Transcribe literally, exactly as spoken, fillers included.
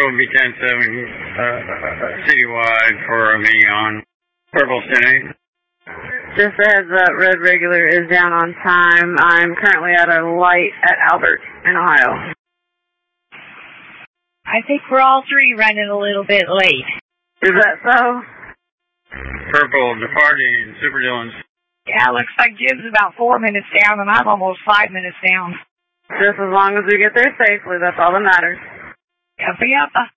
B ten seven uh, citywide for me on Purple City. Just a heads up, Red Regular is down on time. I'm currently at a light at Albert in Ohio. I think we're all three running a little bit late. Is that so? Purple departing Super Dillon's. Yeah, looks like Jim's about four minutes down, and I'm almost five minutes down. Just as long as we get there safely, that's all that matters. Yep, yep.